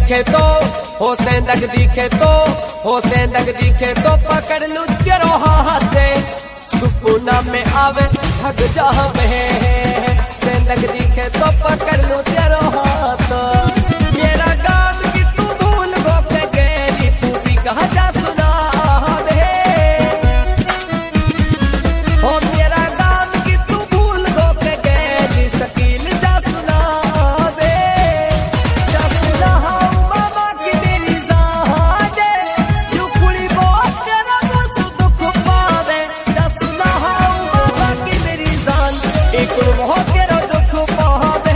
दिखे तो हो सेंदक दिखे तो हो सेंदक दिखे तो पकड़ लू तेरो हाथे सुकूना में आवे थक जावे सेंदक दिखे तो पकड़ लू तेरो हाथ मेरा गाम की तू भूल गो के गेली तू भी कहा जा सुना दे हो मेरा गाम की तू भूल गो के गेली शकील जा सुना दे जा सुना बाबा की मेरी जादे यू कुड़ी बहुत तेरा दुख पावे जा सुना बाबा की मेरी जान एक बहुत तेरा दुख पावे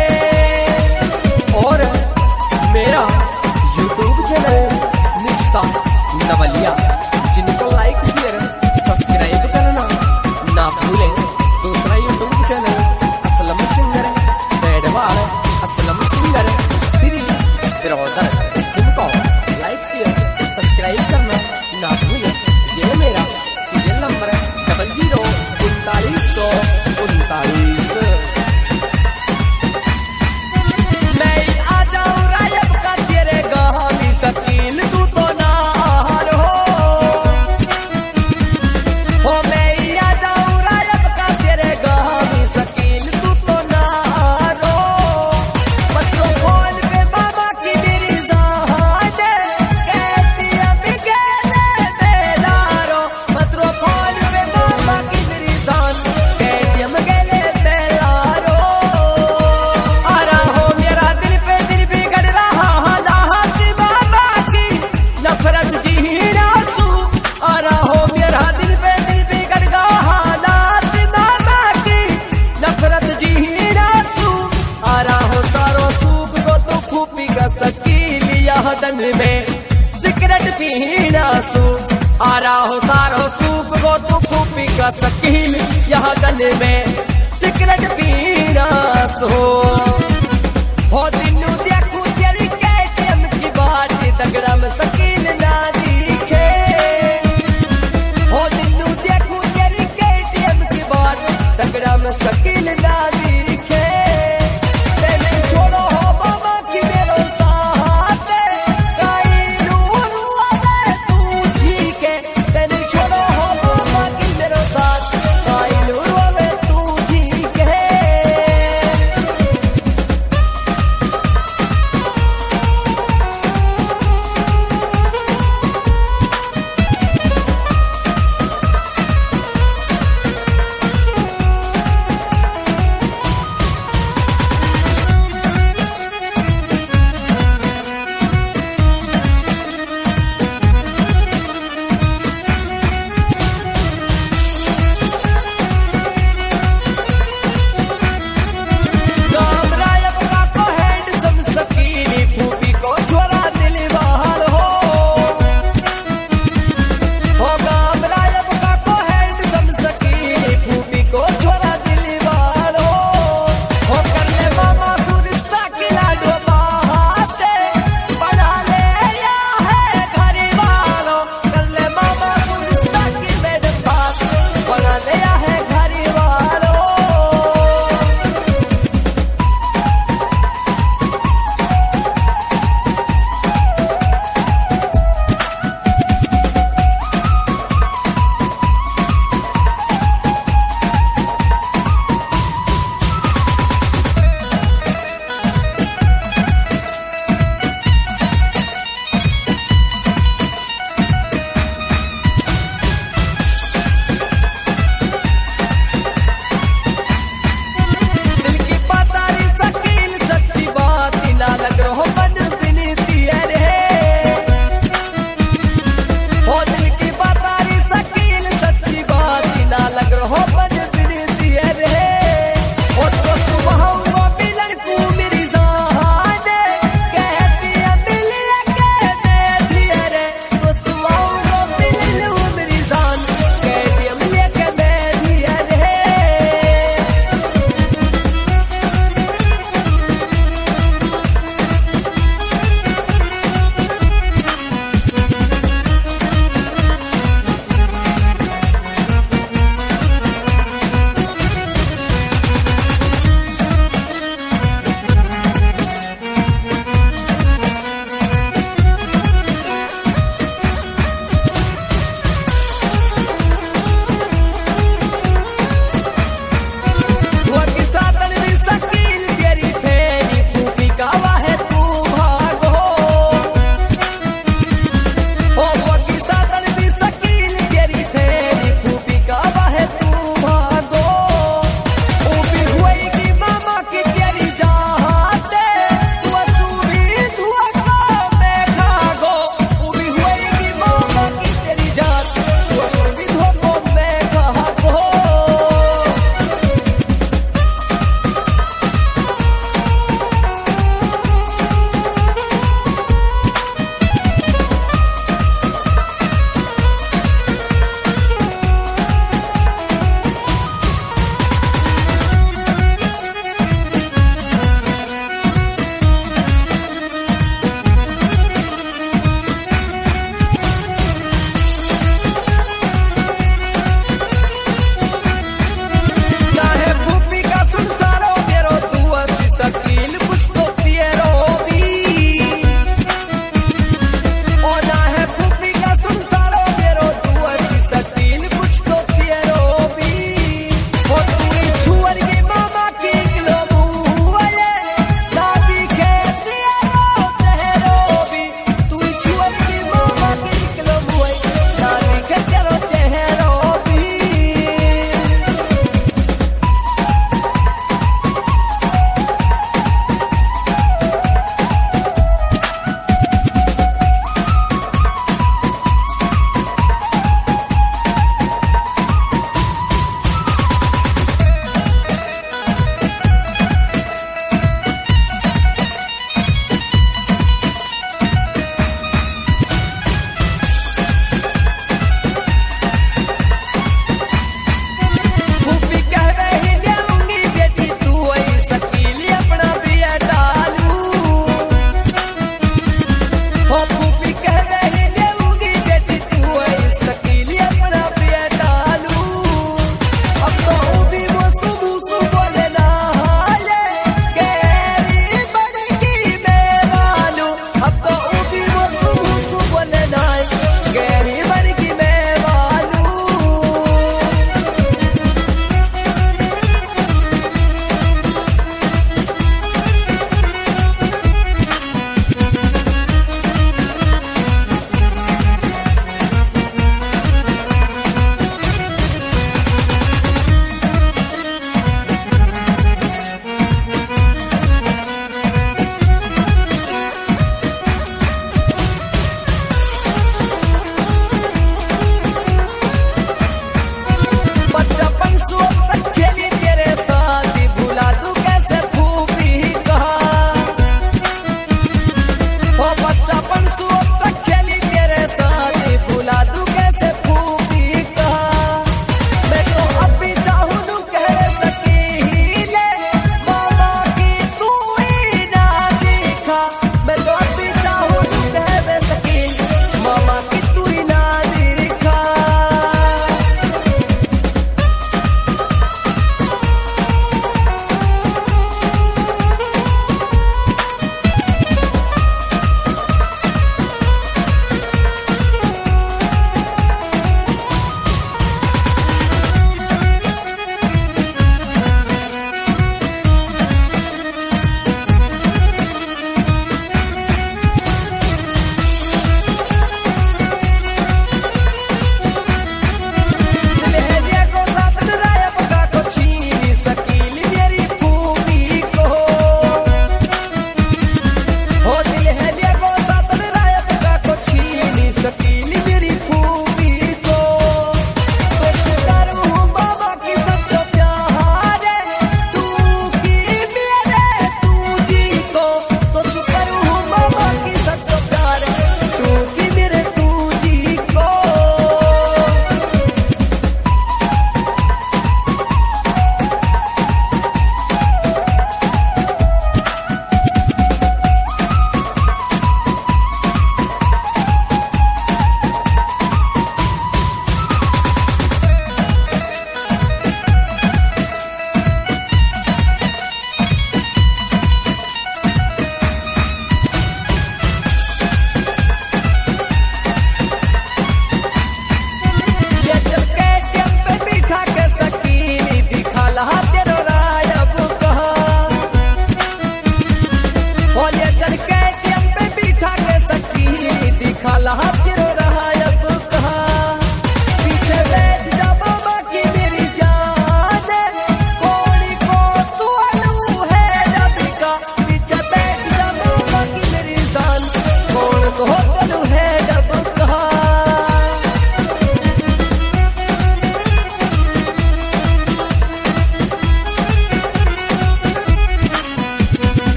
और मेरा YouTube चैनल निस्सा नवलिया जिनको लाइक शेयर सब्सक्राइब करना ना भूलें। दूसरा YouTube channel Aslam singer Badwal Aslam singer फिरोजर सिंको लाइक शेयर सब्सक्राइब करना ना भूलें। ये मेरा सीरियल नंबर 003939। मैं आ जाऊं रायब का तेरे गामी शकील तू तो ना हो मैं आ जाऊं रायब का तेरे गामी शकील तू तो ना रो बच्चों खोल पे बाबा की मेरी जादे कहती अभी कहने मेरा रो बच्चों खोल पे बाबा की मेरी जान कहती हम गले मेरा रो आ रहा हो मेरा दिल बिगड़ रहा हालात बाबा की नफरत जीना तू आ रहा हो मेरा दिल बिगड़ गया हालात बाबा की नफरत जीना तू आ रहा हो सारो सूप को तो खूबी का शकील यह दन में सिगरेट पीना तू आ रहा हो सारो सूप को तो खूबी का शकील यह दन में सिगरेट पीना सो हो दिनू